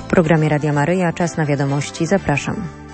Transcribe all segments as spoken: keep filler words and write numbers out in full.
W programie Radia Maryja czas na wiadomości. Zapraszam.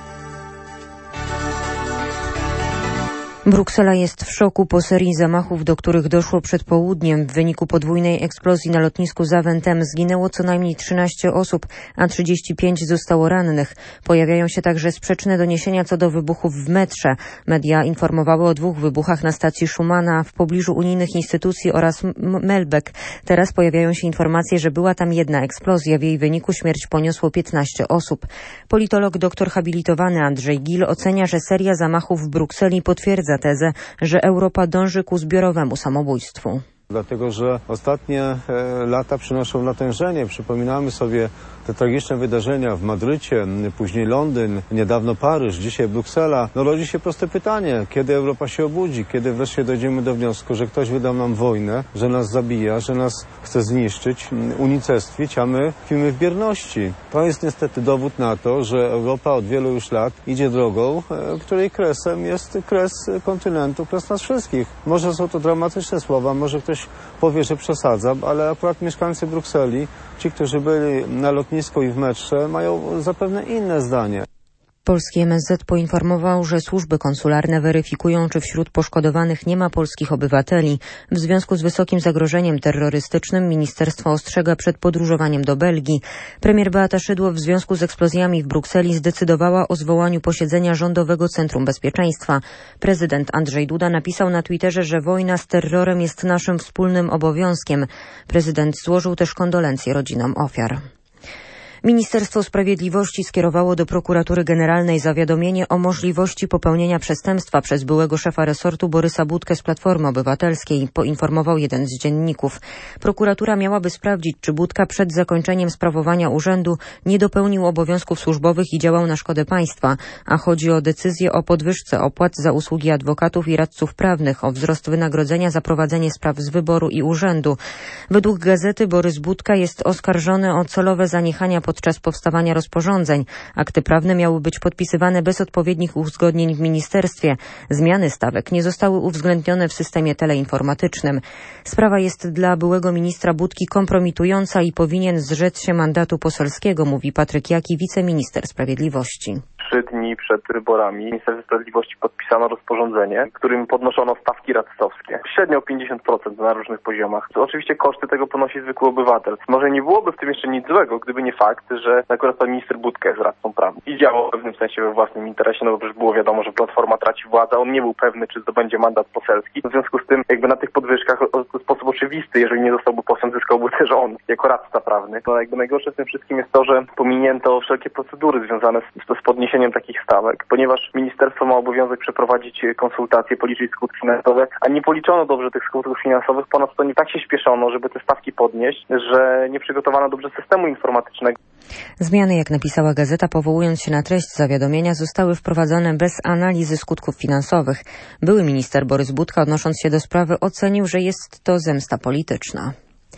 Bruksela jest w szoku po serii zamachów, do których doszło przed południem. W wyniku podwójnej eksplozji na lotnisku Zaventem zginęło co najmniej trzynaście osób, a trzydzieści pięć zostało rannych. Pojawiają się także sprzeczne doniesienia co do wybuchów w metrze. Media informowały o dwóch wybuchach na stacji Schumana w pobliżu unijnych instytucji oraz Melbeck. Teraz pojawiają się informacje, że była tam jedna eksplozja. W jej wyniku śmierć poniosło piętnaście osób. Politolog doktor habilitowany Andrzej Gil ocenia, że seria zamachów w Brukseli potwierdza tezę, że Europa dąży ku zbiorowemu samobójstwu. Dlatego, że ostatnie e, lata przynoszą natężenie. Przypominamy sobie te tragiczne wydarzenia w Madrycie, później Londyn, niedawno Paryż, dzisiaj Bruksela. No rodzi się proste pytanie, kiedy Europa się obudzi, kiedy wreszcie dojdziemy do wniosku, że ktoś wydał nam wojnę, że nas zabija, że nas chce zniszczyć, unicestwić, a my tkwimy w bierności. To jest niestety dowód na to, że Europa od wielu już lat idzie drogą, e, której kresem jest kres kontynentu, kres nas wszystkich. Może są to dramatyczne słowa, może ktoś powie, że przesadzam, ale akurat mieszkańcy Brukseli, ci, którzy byli na lotnisku i w metrze, mają zapewne inne zdanie. Polski M S Z poinformował, że służby konsularne weryfikują, czy wśród poszkodowanych nie ma polskich obywateli. W związku z wysokim zagrożeniem terrorystycznym ministerstwo ostrzega przed podróżowaniem do Belgii. Premier Beata Szydło w związku z eksplozjami w Brukseli zdecydowała o zwołaniu posiedzenia Rządowego Centrum Bezpieczeństwa. Prezydent Andrzej Duda napisał na Twitterze, że wojna z terrorem jest naszym wspólnym obowiązkiem. Prezydent złożył też kondolencje rodzinom ofiar. Ministerstwo Sprawiedliwości skierowało do Prokuratury Generalnej zawiadomienie o możliwości popełnienia przestępstwa przez byłego szefa resortu Borysa Budkę z Platformy Obywatelskiej, poinformował jeden z dzienników. Prokuratura miałaby sprawdzić, czy Budka przed zakończeniem sprawowania urzędu nie dopełnił obowiązków służbowych i działał na szkodę państwa, a chodzi o decyzję o podwyżce opłat za usługi adwokatów i radców prawnych, o wzrost wynagrodzenia za prowadzenie spraw z wyboru i urzędu. Według gazety Borys Budka jest oskarżony o celowe zaniechania podczas powstawania rozporządzeń. Akty prawne miały być podpisywane bez odpowiednich uzgodnień w ministerstwie. Zmiany stawek nie zostały uwzględnione w systemie teleinformatycznym. Sprawa jest dla byłego ministra Budki kompromitująca i powinien zrzec się mandatu poselskiego, mówi Patryk Jaki, wiceminister sprawiedliwości. Trzy dni przed wyborami w Ministerstwie Sprawiedliwości podpisano rozporządzenie, którym podnoszono stawki radcowskie. Średnio o pięćdziesiąt procent na różnych poziomach. Oczywiście koszty tego ponosi zwykły obywatel. Może nie byłoby w tym jeszcze nic złego, gdyby nie fakt, że akurat pan minister Budka jest radcą prawnym i działał w pewnym sensie we własnym interesie, no bo przecież było wiadomo, że Platforma traci władzę. On nie był pewny, czy zdobędzie mandat poselski. W związku z tym jakby na tych podwyżkach w sposób oczywisty, jeżeli nie zostałby posłem, zyskałby też on jako radca prawny. No jakby najgorsze w tym wszystkim jest to, że pominięto wszelkie procedury związane z, z podniesieniem takich stawek, ponieważ ministerstwo ma obowiązek przeprowadzić konsultacje, policzyć skutki finansowe, a nie policzono dobrze tych skutków finansowych, ponadto nie tak się śpieszono, żeby te stawki podnieść, że nie przygotowano dobrze systemu informatycznego. Zmiany, jak napisała gazeta, powołując się na treść zawiadomienia, zostały wprowadzone bez analizy skutków finansowych. Były minister Borys Budka, odnosząc się do sprawy, ocenił, że jest to zemsta polityczna.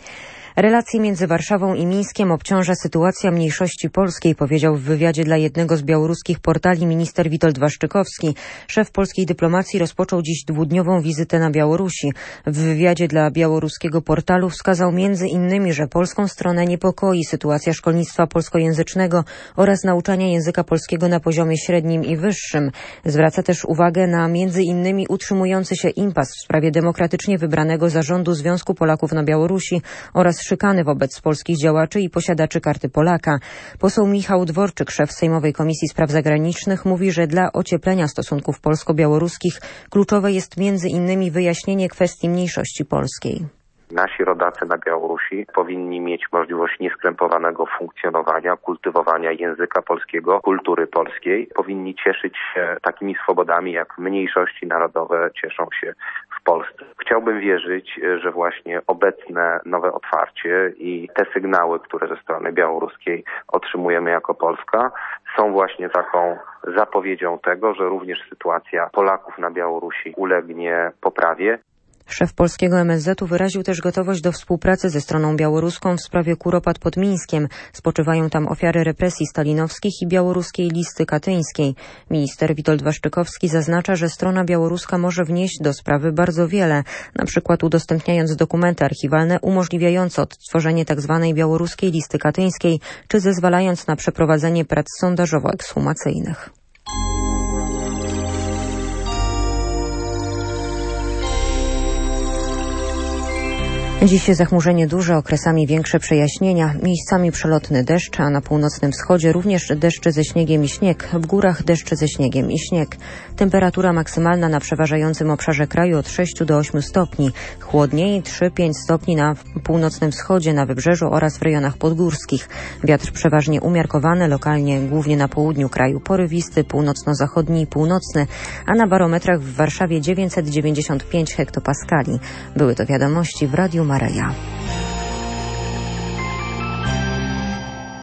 Relacje między Warszawą i Mińskiem obciąża sytuacja mniejszości polskiej, powiedział w wywiadzie dla jednego z białoruskich portali minister Witold Waszczykowski. Szef polskiej dyplomacji rozpoczął dziś dwudniową wizytę na Białorusi. W wywiadzie dla białoruskiego portalu wskazał między innymi, że polską stronę niepokoi sytuacja szkolnictwa polskojęzycznego oraz nauczania języka polskiego na poziomie średnim i wyższym. Zwraca też uwagę na między innymi utrzymujący się impas w sprawie demokratycznie wybranego zarządu Związku Polaków na Białorusi oraz szykany wobec polskich działaczy i posiadaczy karty Polaka. Poseł Michał Dworczyk, szef Sejmowej Komisji Spraw Zagranicznych, mówi, że dla ocieplenia stosunków polsko-białoruskich kluczowe jest między innymi wyjaśnienie kwestii mniejszości polskiej. Nasi rodacy na Białorusi powinni mieć możliwość nieskrępowanego funkcjonowania, kultywowania języka polskiego, kultury polskiej. Powinni cieszyć się takimi swobodami, jak mniejszości narodowe cieszą się w Polsce. Chciałbym wierzyć, że właśnie obecne nowe otwarcie i te sygnały, które ze strony białoruskiej otrzymujemy jako Polska, są właśnie taką zapowiedzią tego, że również sytuacja Polaków na Białorusi ulegnie poprawie. Szef polskiego M S Z u wyraził też gotowość do współpracy ze stroną białoruską w sprawie Kuropat pod Mińskiem. Spoczywają tam ofiary represji stalinowskich i białoruskiej listy katyńskiej. Minister Witold Waszczykowski zaznacza, że strona białoruska może wnieść do sprawy bardzo wiele, na przykład udostępniając dokumenty archiwalne umożliwiające odtworzenie tzw. białoruskiej listy katyńskiej, czy zezwalając na przeprowadzenie prac sondażowo-ekshumacyjnych. Dziś zachmurzenie duże, okresami większe przejaśnienia, miejscami przelotny deszcz, a na północnym wschodzie również deszcze ze śniegiem i śnieg, w górach deszcze ze śniegiem i śnieg. Temperatura maksymalna na przeważającym obszarze kraju od sześciu do ośmiu stopni, chłodniej trzy do pięciu stopni na północnym wschodzie, na wybrzeżu oraz w rejonach podgórskich. Wiatr przeważnie umiarkowany, lokalnie głównie na południu kraju porywisty, północno-zachodni i północny, a na barometrach w Warszawie dziewięćset dziewięćdziesiąt pięć hektopaskali. Były to wiadomości w Radiu Maryja.